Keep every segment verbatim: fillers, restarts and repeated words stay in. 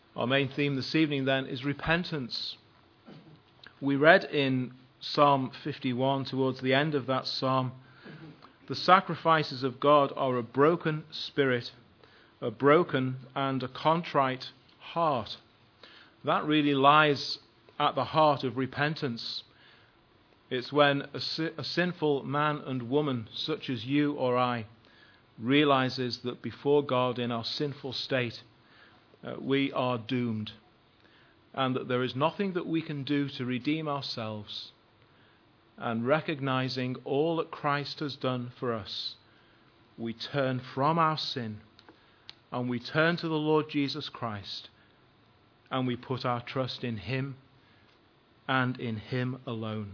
Our main theme this evening then is repentance. We read in Psalm fifty-one, towards the end of that psalm, the sacrifices of God are a broken spirit, a broken and a contrite heart. That really lies at the heart of repentance. It's when a, si- a sinful man and woman, such as you or I, realizes that before God in our sinful state, uh, we are doomed, and that there is nothing that we can do to redeem ourselves. And recognizing all that Christ has done for us, we turn from our sin and we turn to the Lord Jesus Christ, and we put our trust in Him and in Him alone.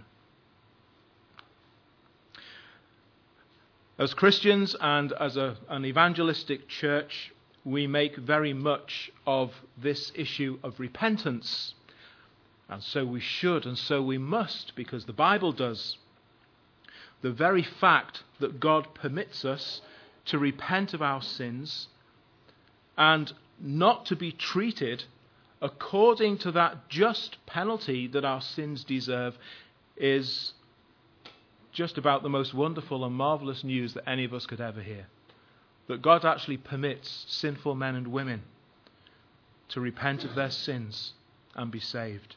As Christians and as a, an evangelistic church, we make very much of this issue of repentance. And so we should, and so we must, because the Bible does. The very fact that God permits us to repent of our sins and not to be treated according to that just penalty that our sins deserve is just about the most wonderful and marvelous news that any of us could ever hear. That God actually permits sinful men and women to repent of their sins and be saved.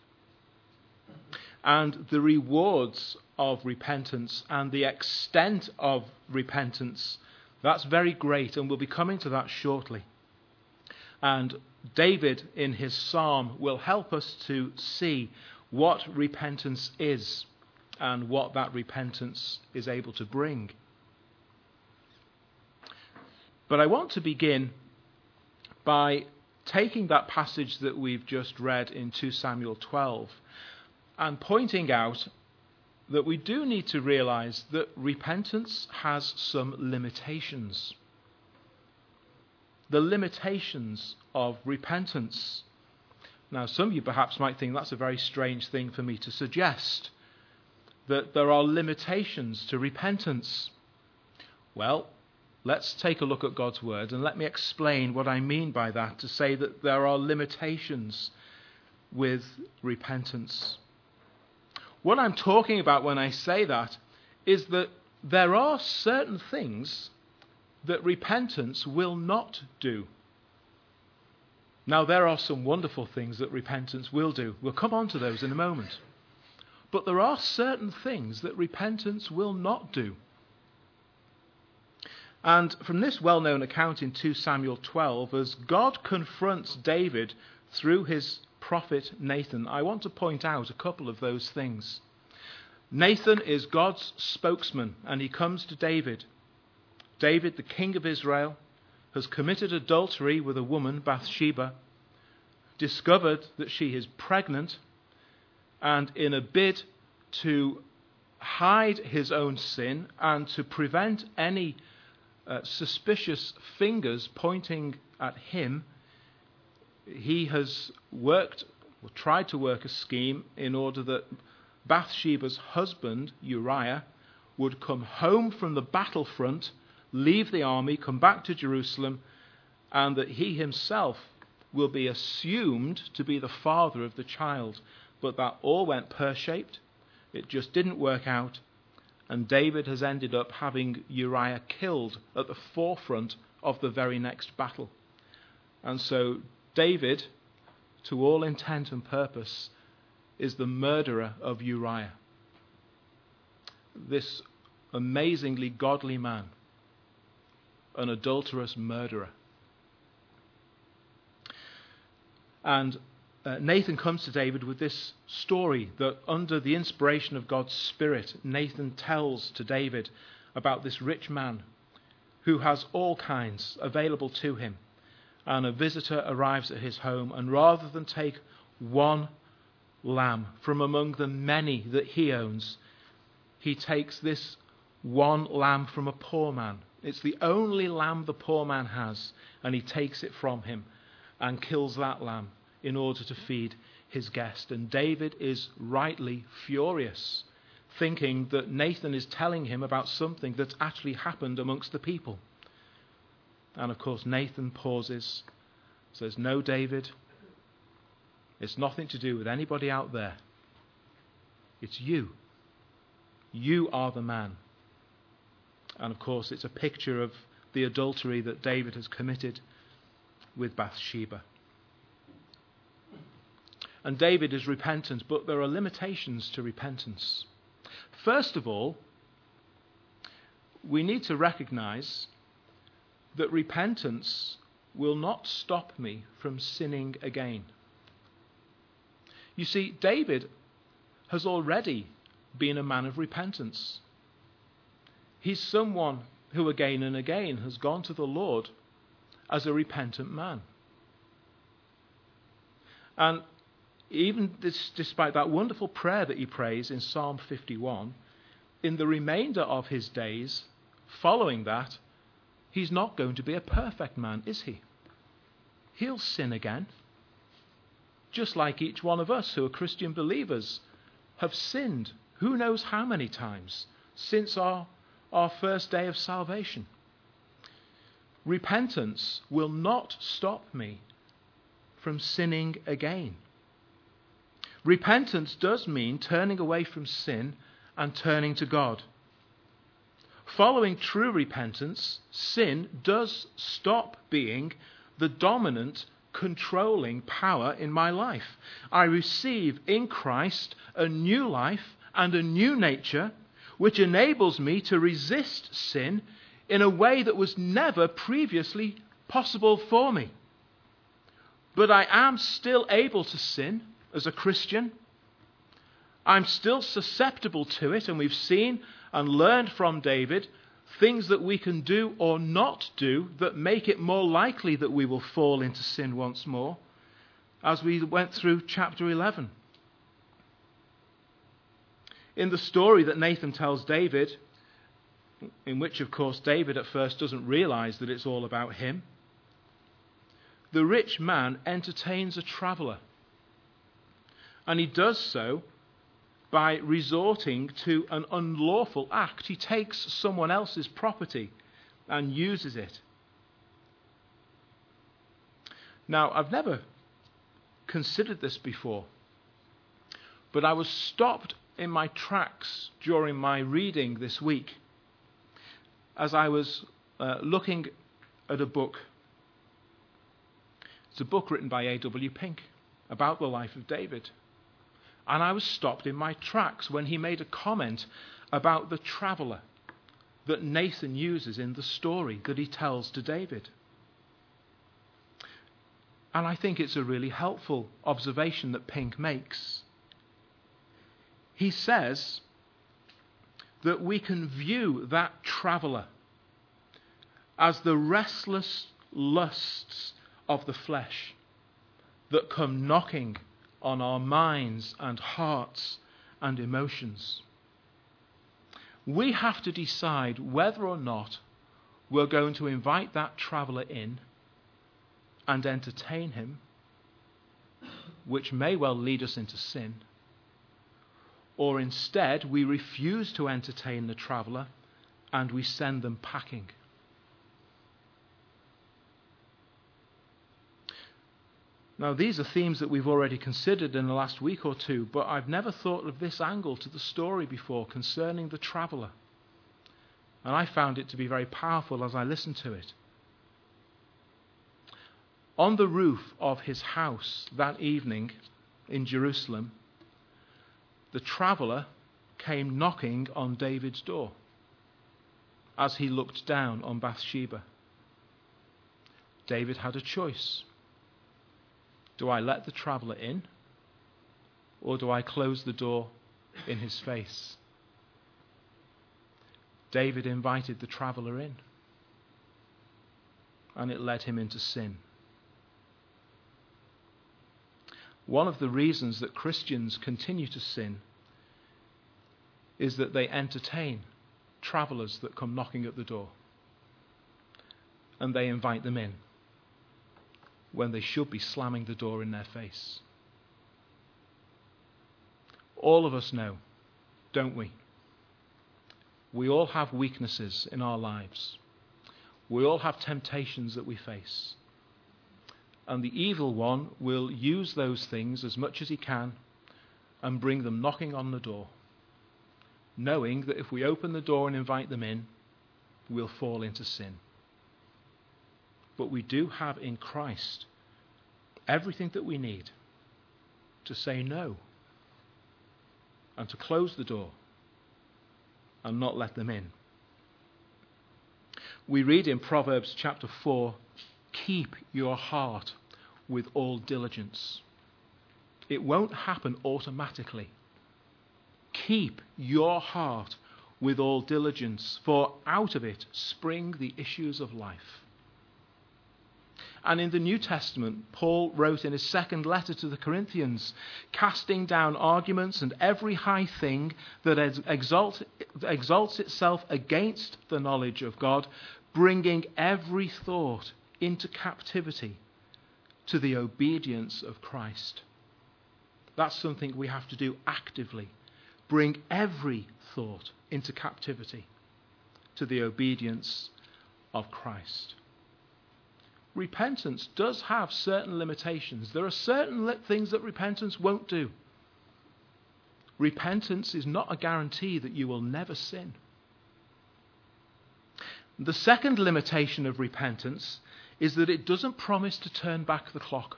And the rewards of repentance and the extent of repentance, that's very great, and we'll be coming to that shortly. And David in his psalm will help us to see what repentance is and what that repentance is able to bring. But I want to begin by taking that passage that we've just read in Second Samuel twelve and pointing out that we do need to realize that repentance has some limitations. The limitations of repentance. Now, some of you perhaps might think that's a very strange thing for me to suggest, that there are limitations to repentance. Well, let's take a look at God's word and let me explain what I mean by that, to say that there are limitations with repentance. What I'm talking about when I say that is that there are certain things that repentance will not do. Now, there are some wonderful things that repentance will do. We'll come on to those in a moment. But there are certain things that repentance will not do. And from this well-known account in Second Samuel twelve, as God confronts David through his prophet Nathan, I want to point out a couple of those things. Nathan is God's spokesman, and he comes to David. David, the king of Israel, has committed adultery with a woman, Bathsheba, discovered that she is pregnant, and in a bid to hide his own sin and to prevent any uh, suspicious fingers pointing at him, he has worked, or tried to work a scheme in order that Bathsheba's husband, Uriah, would come home from the battlefront, leave the army, come back to Jerusalem, and that he himself will be assumed to be the father of the child. But that all went pear-shaped. It just didn't work out. And David has ended up having Uriah killed at the forefront of the very next battle. And so David, to all intent and purpose, is the murderer of Uriah. This amazingly godly man, an adulterous murderer. And uh, Nathan comes to David with this story that under the inspiration of God's Spirit, Nathan tells to David about this rich man who has all kinds available to him. And a visitor arrives at his home, and rather than take one lamb from among the many that he owns, he takes this one lamb from a poor man. It's the only lamb the poor man has, and he takes it from him and kills that lamb in order to feed his guest. And David is rightly furious, thinking that Nathan is telling him about something that's actually happened amongst the people. And of course Nathan pauses, says, "No, David, It's nothing to do with anybody out there. It's you. You are the man. And of course, it's a picture of the adultery that David has committed with Bathsheba. And David is repentant, but there are limitations to repentance. First of all, we need to recognize that repentance will not stop me from sinning again. You see, David has already been a man of repentance. He's someone who again and again has gone to the Lord as a repentant man. And even this, despite that wonderful prayer that he prays in Psalm fifty-one, in the remainder of his days following that, he's not going to be a perfect man, is he? He'll sin again. Just like each one of us who are Christian believers have sinned who knows how many times since our, our first day of salvation. Repentance will not stop me from sinning again. Repentance does mean turning away from sin and turning to God. Following true repentance, sin does stop being the dominant, controlling power in my life. I receive in Christ a new life and a new nature, which enables me to resist sin in a way that was never previously possible for me. But I am still able to sin as a Christian. I'm still susceptible to it, and we've seen and learned from David things that we can do or not do that make it more likely that we will fall into sin once more, as we went through chapter eleven. In the story that Nathan tells David, in which, of course, David at first doesn't realize that it's all about him, the rich man entertains a traveller. And he does so by resorting to an unlawful act. He takes someone else's property and uses it. Now, I've never considered this before, but I was stopped in my tracks during my reading this week as I was uh, looking at a book. It's a book written by A W Pink about the life of David. And I was stopped in my tracks when he made a comment about the traveller that Nathan uses in the story that he tells to David. And I think it's a really helpful observation that Pink makes. He says that we can view that traveller as the restless lusts of the flesh that come knocking on our minds and hearts and emotions. We have to decide whether or not we're going to invite that traveller in and entertain him, which may well lead us into sin, or instead we refuse to entertain the traveller and we send them packing. Now, these are themes that we've already considered in the last week or two, but I've never thought of this angle to the story before concerning the traveller. And I found it to be very powerful as I listened to it. On the roof of his house that evening in Jerusalem, the traveller came knocking on David's door as he looked down on Bathsheba. David had a choice. Do I let the traveller in, or do I close the door in his face? David invited the traveller in, and it led him into sin. One of the reasons that Christians continue to sin is that they entertain travellers that come knocking at the door, and they invite them in when they should be slamming the door in their face. All of us know, don't we? We all have weaknesses in our lives. We all have temptations that we face. And the evil one will use those things as much as he can and bring them knocking on the door, knowing that if we open the door and invite them in, we'll fall into sin. But we do have in Christ everything that we need to say no and to close the door and not let them in. We read in Proverbs chapter four, keep your heart with all diligence. It won't happen automatically. Keep your heart with all diligence, for out of it spring the issues of life. And in the New Testament, Paul wrote in his second letter to the Corinthians, casting down arguments and every high thing that exalt, exalts itself against the knowledge of God, bringing every thought into captivity to the obedience of Christ. That's something we have to do actively. Bring every thought into captivity to the obedience of Christ. Repentance does have certain limitations. There are certain li- things that repentance won't do. Repentance is not a guarantee that you will never sin. The second limitation of repentance is that it doesn't promise to turn back the clock.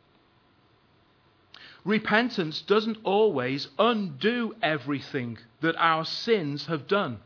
Repentance doesn't always undo everything that our sins have done,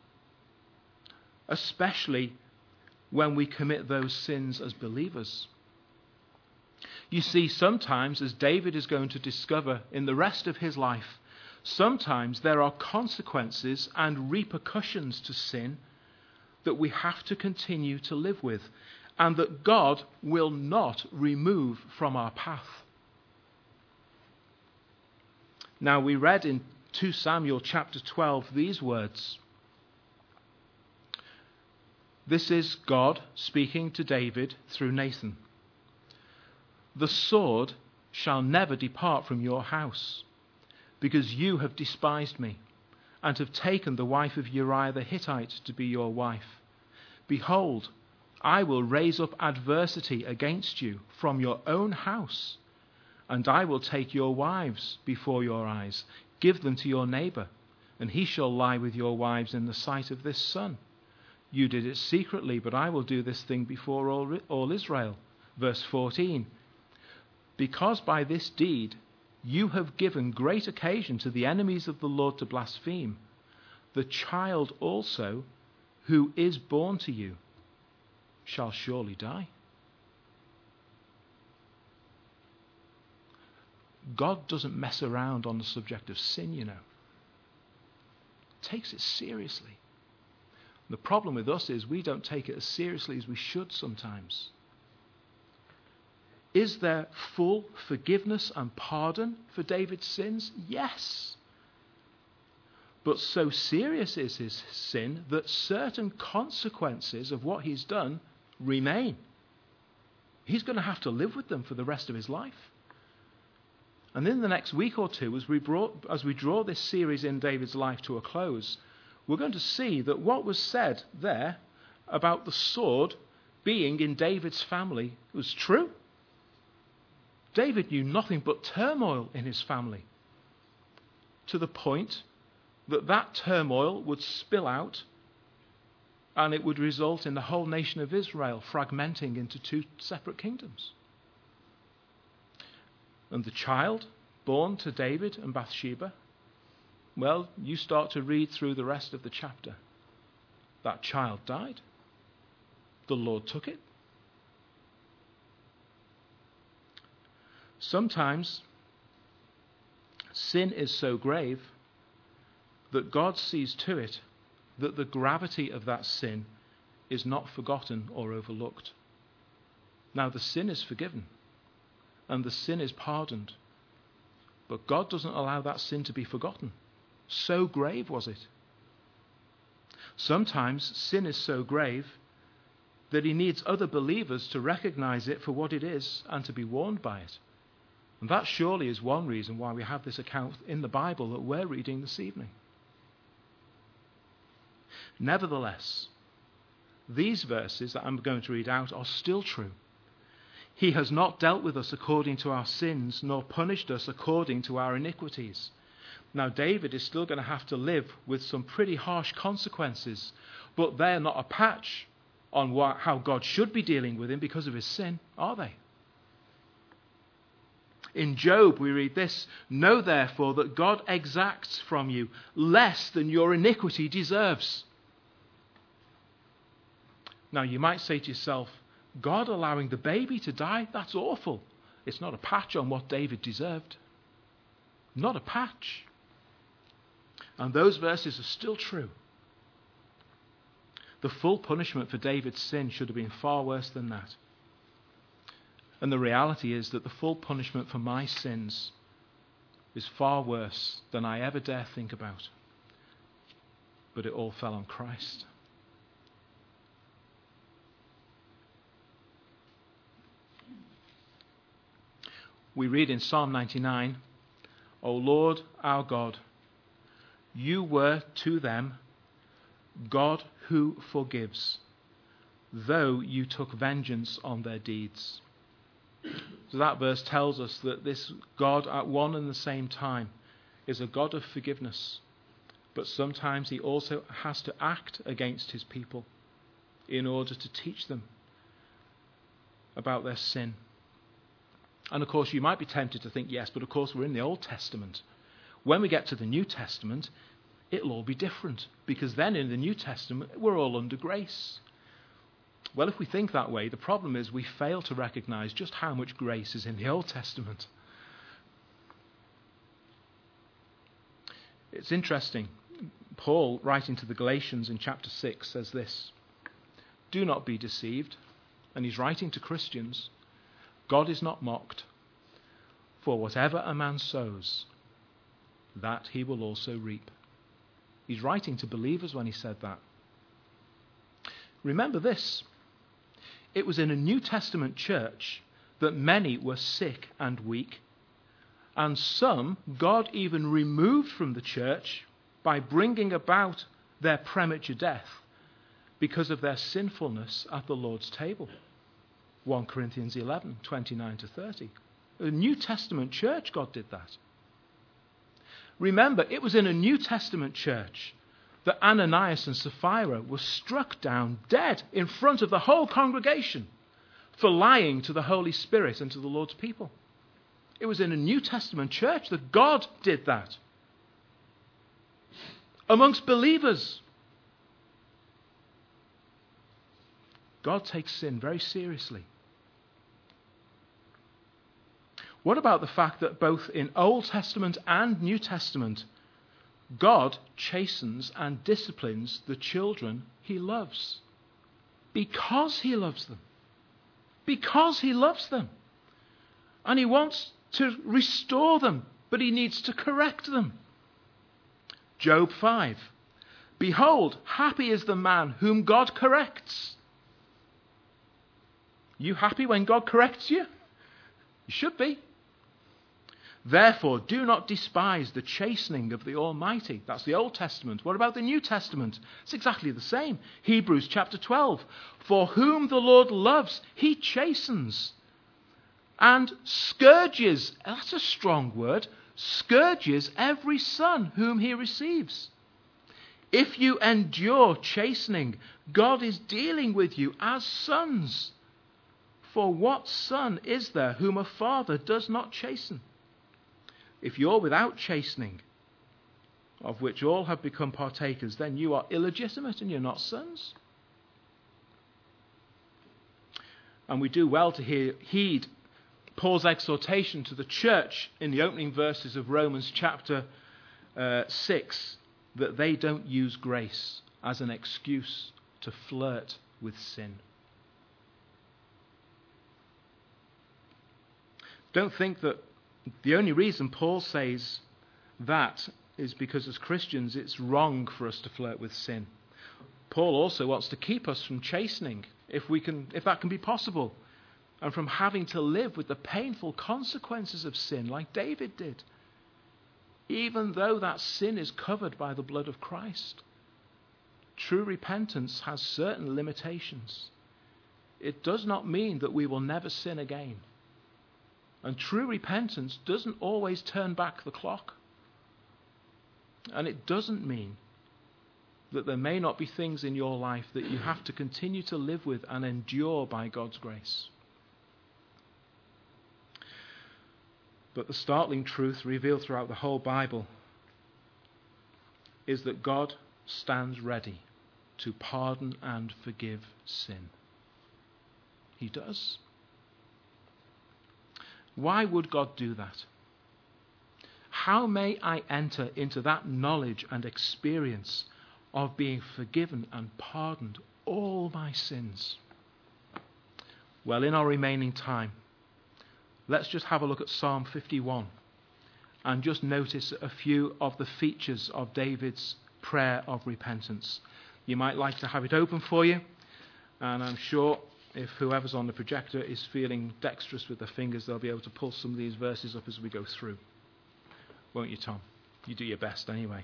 especially when we commit those sins as believers. You see, sometimes, as David is going to discover in the rest of his life, sometimes there are consequences and repercussions to sin that we have to continue to live with, and that God will not remove from our path. Now, we read in Second Samuel chapter twelve these words. This is God speaking to David through Nathan. The sword shall never depart from your house, because you have despised me, and have taken the wife of Uriah the Hittite to be your wife. Behold, I will raise up adversity against you from your own house, and I will take your wives before your eyes, give them to your neighbor, and he shall lie with your wives in the sight of this sun. You did it secretly, but I will do this thing before all, all Israel. Verse fourteen. Because by this deed you have given great occasion to the enemies of the Lord to blaspheme, the child also who is born to you shall surely die. God doesn't mess around on the subject of sin, you know. He takes it seriously. The problem with us is we don't take it as seriously as we should sometimes. Is there full forgiveness and pardon for David's sins? Yes. But so serious is his sin that certain consequences of what he's done remain. He's going to have to live with them for the rest of his life. And in the next week or two, as we, brought, as we draw this series in David's life to a close, we're going to see that what was said there about the sword being in David's family was true. David knew nothing but turmoil in his family, to the point that that turmoil would spill out and it would result in the whole nation of Israel fragmenting into two separate kingdoms. And the child born to David and Bathsheba, well, you start to read through the rest of the chapter. That child died. The Lord took it. Sometimes sin is so grave that God sees to it that the gravity of that sin is not forgotten or overlooked. Now, the sin is forgiven and the sin is pardoned, but God doesn't allow that sin to be forgotten. So grave was it. Sometimes sin is so grave that he needs other believers to recognize it for what it is and to be warned by it. And that surely is one reason why we have this account in the Bible that we're reading this evening. Nevertheless, these verses that I'm going to read out are still true. He has not dealt with us according to our sins, nor punished us according to our iniquities. Now, David is still going to have to live with some pretty harsh consequences, but they're not a patch on what, how God should be dealing with him because of his sin, are they? In Job, we read this: "Know therefore that God exacts from you less than your iniquity deserves." Now, you might say to yourself, God allowing the baby to die, that's awful. It's not a patch on what David deserved. Not a patch. And those verses are still true. The full punishment for David's sin should have been far worse than that. And the reality is that the full punishment for my sins is far worse than I ever dare think about. But it all fell on Christ. We read in Psalm ninety-nine, "O Lord our God, you were to them God who forgives, though you took vengeance on their deeds." So that verse tells us that this God at one and the same time is a God of forgiveness, but sometimes he also has to act against his people in order to teach them about their sin. And of course you might be tempted to think, yes, but of course we're in the Old Testament. When we get to the New Testament, it'll all be different, because then in the New Testament we're all under grace. Well, if we think that way, the problem is we fail to recognize just how much grace is in the Old Testament. It's interesting. Paul, writing to the Galatians in chapter six, says this: "Do not be deceived," and he's writing to Christians. "God is not mocked, for whatever a man sows, that he will also reap." He's writing to believers when he said that. Remember this: it was in a New Testament church that many were sick and weak, and some God even removed from the church by bringing about their premature death because of their sinfulness at the Lord's table. First Corinthians eleven, twenty-nine to thirty. A New Testament church, God did that. Remember, it was in a New Testament church that Ananias and Sapphira were struck down dead in front of the whole congregation for lying to the Holy Spirit and to the Lord's people. It was in a New Testament church that God did that. Amongst believers. God takes sin very seriously. What about the fact that both in Old Testament and New Testament, God chastens and disciplines the children he loves? Because he loves them. Because he loves them. And he wants to restore them, but he needs to correct them. Job five. "Behold, happy is the man whom God corrects." You happy when God corrects you? You should be. "Therefore, do not despise the chastening of the Almighty." That's the Old Testament. What about the New Testament? It's exactly the same. Hebrews chapter twelve. "For whom the Lord loves, he chastens and scourges." That's a strong word. "Scourges every son whom he receives." If you endure chastening, God is dealing with you as sons. For what son is there whom a father does not chasten? If you're without chastening, of which all have become partakers, then you are illegitimate and you're not sons. And we do well to hear, heed Paul's exhortation to the church in the opening verses of Romans chapter uh, six, that they don't use grace as an excuse to flirt with sin. Don't think that the only reason Paul says that is because as Christians it's wrong for us to flirt with sin. Paul also wants to keep us from chastening, if we can, if that can be possible, and from having to live with the painful consequences of sin like David did, even though that sin is covered by the blood of Christ. True repentance has certain limitations. it does not mean that we will never sin again. And true repentance doesn't always turn back the clock. And it doesn't mean that there may not be things in your life that you have to continue to live with and endure by God's grace. But the startling truth revealed throughout the whole Bible is that God stands ready to pardon and forgive sin. He does. Why would God do that? How may I enter into that knowledge and experience of being forgiven and pardoned all my sins? Well, in our remaining time, let's just have a look at Psalm fifty-one and just notice a few of the features of David's prayer of repentance. You might like to have it open for you, and I'm sure if whoever's on the projector is feeling dexterous with their fingers, they'll be able to pull some of these verses up as we go through. Won't you, Tom? You do your best anyway.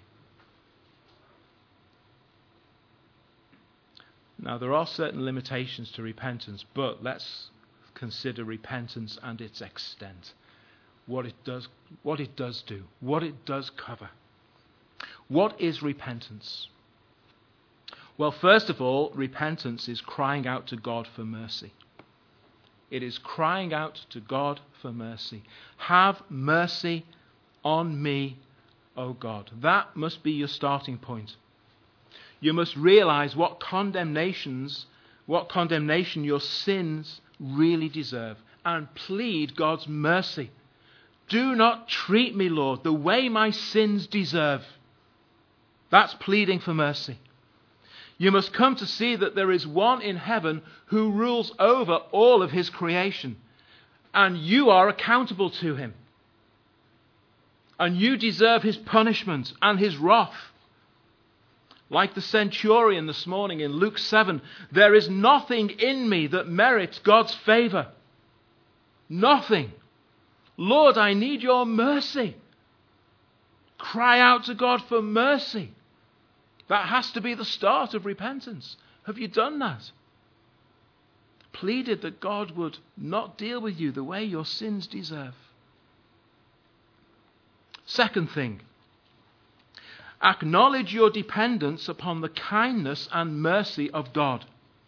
Now, there are certain limitations to repentance, but let's consider repentance and its extent. What it does, what it does do, what it does cover. What is repentance? Well, first of all, repentance is crying out to God for mercy. It is crying out to God for mercy. Have mercy on me, O God. That must be your starting point. You must realize what condemnations, what condemnation your sins really deserve, and plead God's mercy. Do not treat me, Lord, the way my sins deserve. That's pleading for mercy. You must come to see that there is one in heaven who rules over all of his creation, and you are accountable to him. And you deserve his punishment and his wrath. Like the centurion this morning in Luke seven, there is nothing in me that merits God's favor. Nothing. Lord, I need your mercy. Cry out to God for mercy. That has to be the start of repentance. Have you done that? Pleaded that God would not deal with you the way your sins deserve. Second thing, acknowledge your dependence upon the kindness and mercy of God.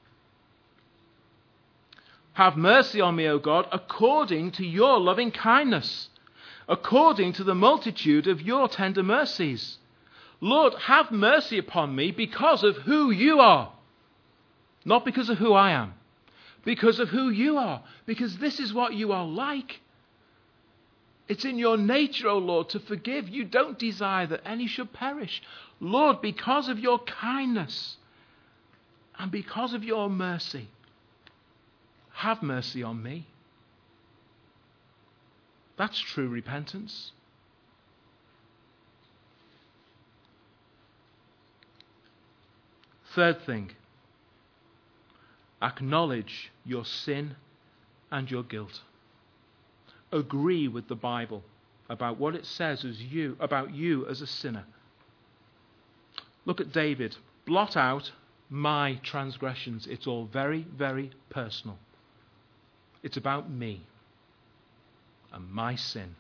Have mercy on me, O God, according to your loving kindness, according to the multitude of your tender mercies. Lord, have mercy upon me because of who you are. Not because of who I am. Because of who you are. Because this is what you are like. It's in your nature, O Lord, to forgive. You don't desire that any should perish. Lord, because of your kindness and because of your mercy, have mercy on me. That's true repentance. Third thing, acknowledge your sin and your guilt. Agree with the Bible about what it says as you, about you as a sinner. Look at David. Blot out my transgressions. It's all very, very personal. It's about me and my sin.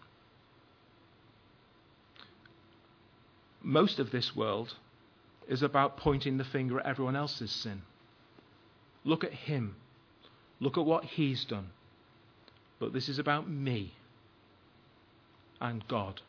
Most of this world is about pointing the finger at everyone else's sin. Look at him. Look at what he's done. But this is about me and God.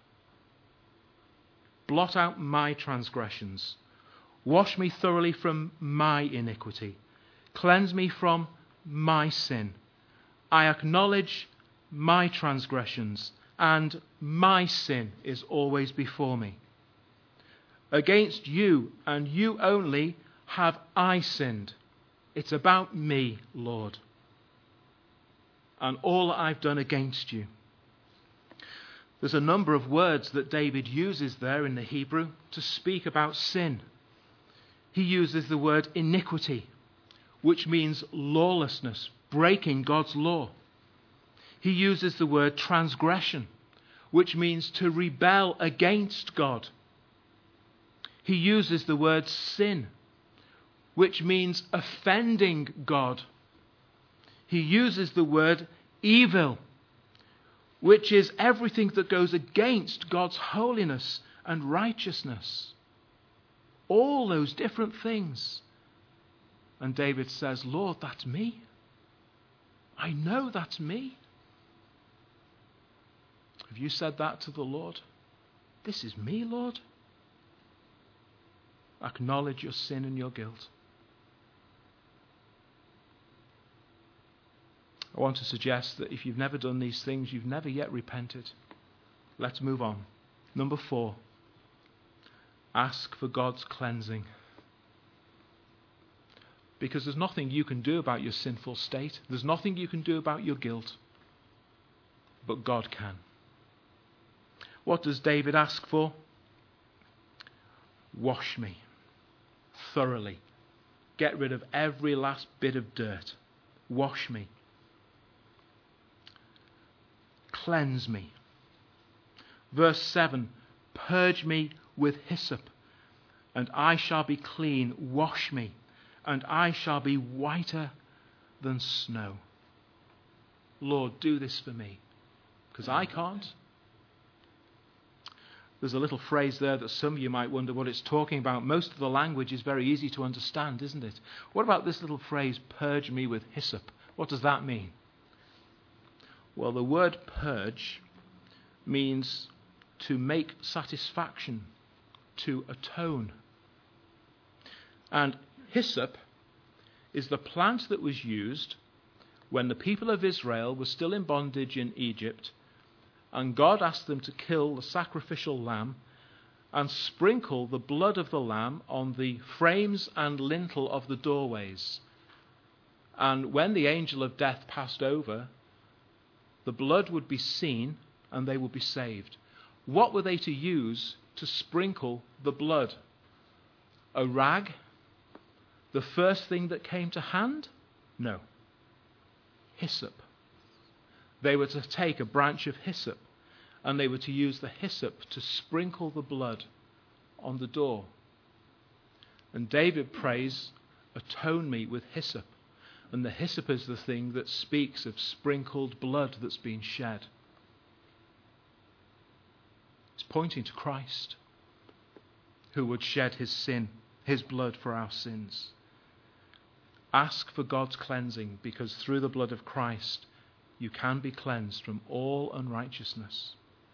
Blot out my transgressions. Wash me thoroughly from my iniquity. Cleanse me from my sin. I acknowledge my transgressions, and my sin is always before me. Against you and you only have I sinned. It's about me, Lord, and all that I've done against you. There's a number of words that David uses there in the Hebrew to speak about sin. He uses the word iniquity, which means lawlessness, breaking God's law. He uses the word transgression, which means to rebel against God. He uses the word sin, which means offending God. he uses the word evil, which is everything that goes against God's holiness and righteousness. All those different things. And David says, Lord, that's me. I know that's me. Have you said that to the Lord? This is me, Lord. Acknowledge your sin and your guilt. I want to suggest that if you've never done these things, you've never yet repented. Let's move on. Number four. Ask for God's cleansing. Because there's nothing you can do about your sinful state. There's nothing you can do about your guilt. But God can. What does David ask for? Wash me thoroughly. Get rid of every last bit of dirt. Wash me. Cleanse me. Verse seven, purge me with hyssop, and I shall be clean. Wash me, and I shall be whiter than snow. Lord, do this for me, because I can't. There's a little phrase there that some of you might wonder what it's talking about. Most of the language is very easy to understand, isn't it? What about this little phrase, purge me with hyssop? What does that mean? Well, the word purge means to make satisfaction, to atone. And hyssop is the plant that was used when the people of Israel were still in bondage in Egypt, and God asked them to kill the sacrificial lamb and sprinkle the blood of the lamb on the frames and lintel of the doorways. And when the angel of death passed over, the blood would be seen and they would be saved. What were they to use to sprinkle the blood? A rag? The first thing that came to hand? No. Hyssop. They were to take a branch of hyssop and they were to use the hyssop to sprinkle the blood on the door. And David prays, atone me with hyssop. And the hyssop is the thing that speaks of sprinkled blood that's been shed. It's pointing to Christ, who would shed his sin, his blood for our sins. Ask for God's cleansing, because through the blood of Christ, you can be cleansed from all unrighteousness.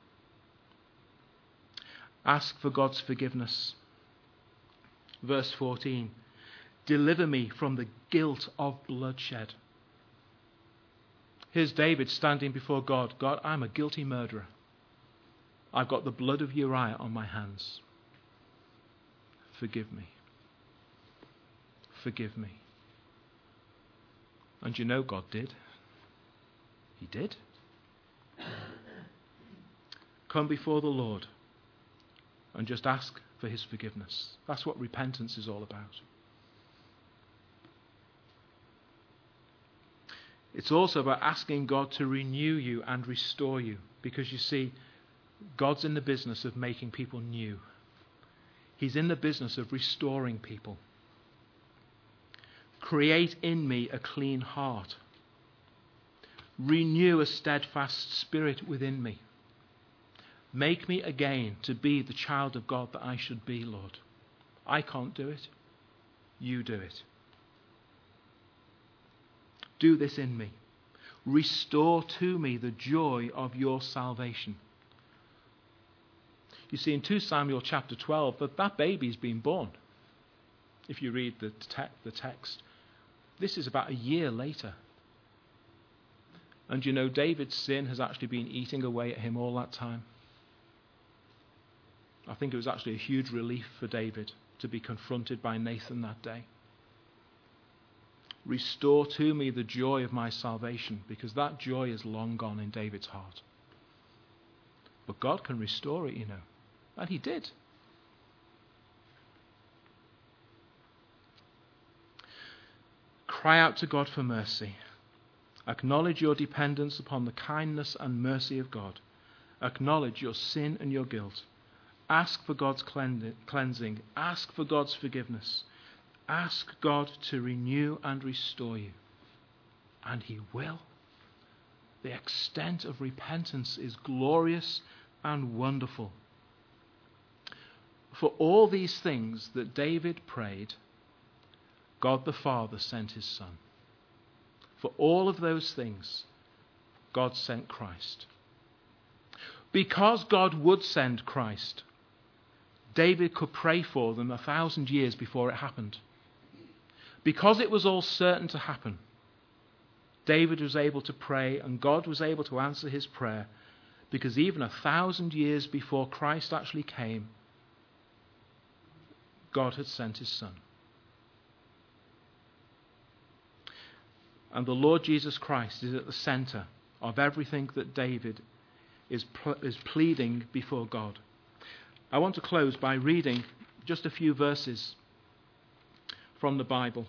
Ask for God's forgiveness. Verse fourteen. Deliver me from the guilt of bloodshed. Here's David standing before God. God, I'm a guilty murderer. I've got the blood of Uriah on my hands. Forgive me. Forgive me. And you know God did. He did. Come before the Lord and just ask for his forgiveness. That's what repentance is all about. It's also about asking God to renew you and restore you. Because you see, God's in the business of making people new. He's in the business of restoring people. Create in me a clean heart. Renew a steadfast spirit within me. Make me again to be the child of God that I should be, Lord. I can't do it. You do it. Do this in me. Restore to me the joy of your salvation. You see, in Second Samuel chapter twelve, that, that baby's been born. If you read the, te- the text. This is about a year later. And you know, David's sin has actually been eating away at him all that time. I think it was actually a huge relief for David to be confronted by Nathan that day. Restore to me the joy of my salvation, because that joy is long gone in David's heart. But God can restore it, you know. And he did. Cry out to God for mercy. Acknowledge your dependence upon the kindness and mercy of God. Acknowledge your sin and your guilt. Ask for God's cleansing. Ask for God's forgiveness. Ask God to renew and restore you. and he will. The extent of repentance is glorious and wonderful. For all these things that David prayed, God the Father sent his Son. For all of those things, God sent Christ. Because God would send Christ, David could pray for them a thousand years before it happened. Because it was all certain to happen, David was able to pray and God was able to answer his prayer, because even a thousand years before Christ actually came, God had sent his Son. And the Lord Jesus Christ is at the center of everything that David is, pl- is pleading before God. I want to close by reading just a few verses from the Bible.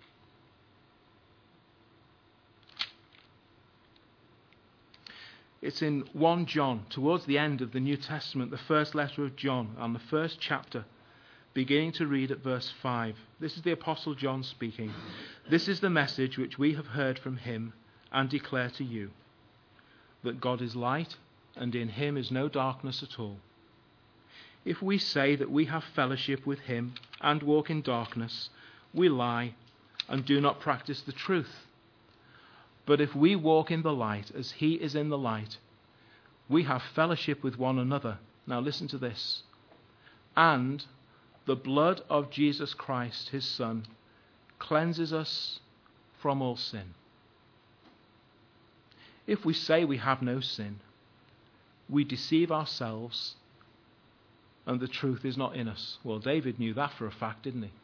It's in First John, towards the end of the New Testament, the first letter of John, and the first chapter, beginning to read at verse five. This is the Apostle John speaking. This is the message which we have heard from him and declare to you, that God is light, and in him is no darkness at all. If we say that we have fellowship with him and walk in darkness, we lie and do not practice the truth. But if we walk in the light as he is in the light, we have fellowship with one another. Now listen to this. And the blood of Jesus Christ, his Son, cleanses us from all sin. If we say we have no sin, we deceive ourselves and the truth is not in us. Well, David knew that for a fact, didn't he?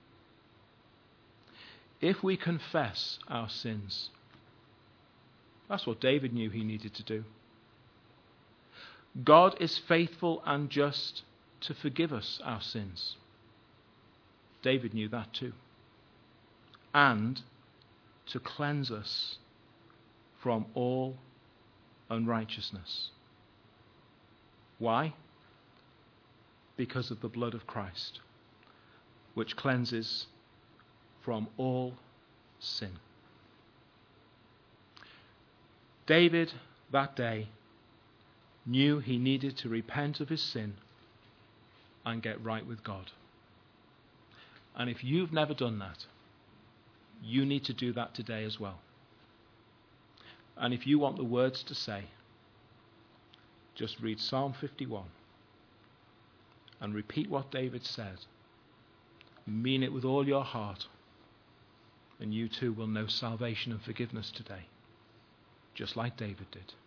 If we confess our sins, that's what David knew he needed to do. God is faithful and just to forgive us our sins. David knew that too. And to cleanse us from all unrighteousness. Why? Because of the blood of Christ, which cleanses from all sin. David, that day, knew he needed to repent of his sin and get right with God. And if you've never done that, you need to do that today as well. And if you want the words to say, just read Psalm fifty-one and repeat what David said. Mean it with all your heart, and you too will know salvation and forgiveness today, just like David did.